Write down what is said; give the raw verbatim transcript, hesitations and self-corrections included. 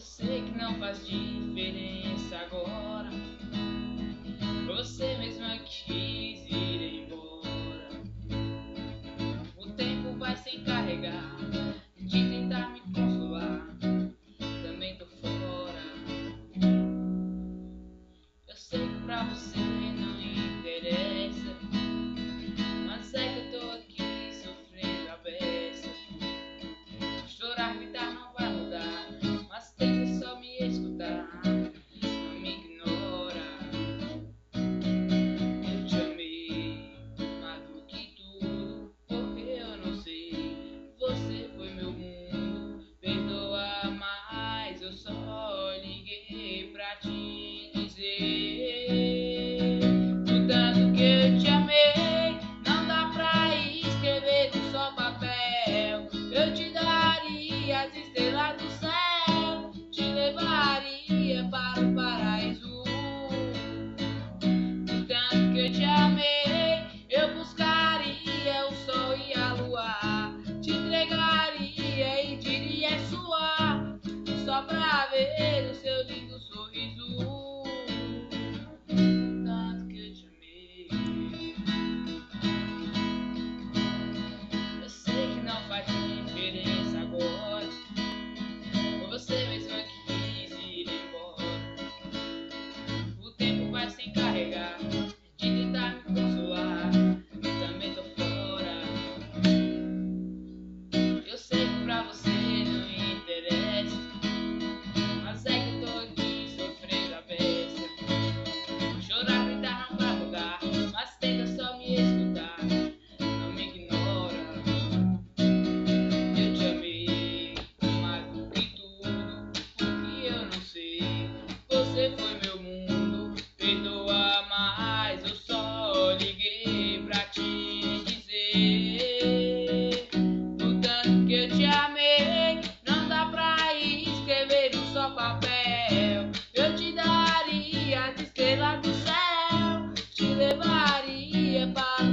sei que não faz diferença agora. Você mesma quis ir embora. O tempo vai se encarregar de tentar me consolar. Também tô fora. Eu sei que pra você não interessa, mas é que eu tô aqui sofrendo a beça. Chorar, gritar não vai mudar, mas tenta só me escutar. Não me ignora. Eu te amei mais do que tudo, porque eu não sei. Você foi meu mundo, perdoa, mas eu só liguei pra te dizer o tanto que eu te amei. Não dá pra escrever num só papel. Eu te daria as estrelas do céu, te levaria para o paraíso. O tanto que eu te amei, eu buscaria o sol e a lua, te entregaria e diria é sua, só pra ver o seu lindo sorriso. O tanto que eu te amei. Eu sei que não faz diferença agora, foi você mesma que quis ir embora. O tempo vai se encarregar de tentar me consolar. Também tô fora. Eu sei que pra você não interessa, mas é que eu tô aqui sofrendo a beça. Chorar, gritar não vai mudar, mas tenta só me escutar. Não me ignora. Eu te amei mais do que tudo, porque eu não sei. Você foi meu mundo, perdoa, mas eu só liguei pra te dizer o tanto que eu te amei. Não dá pra escrever num só papel. Eu te daria as estrelas do céu, te levaria para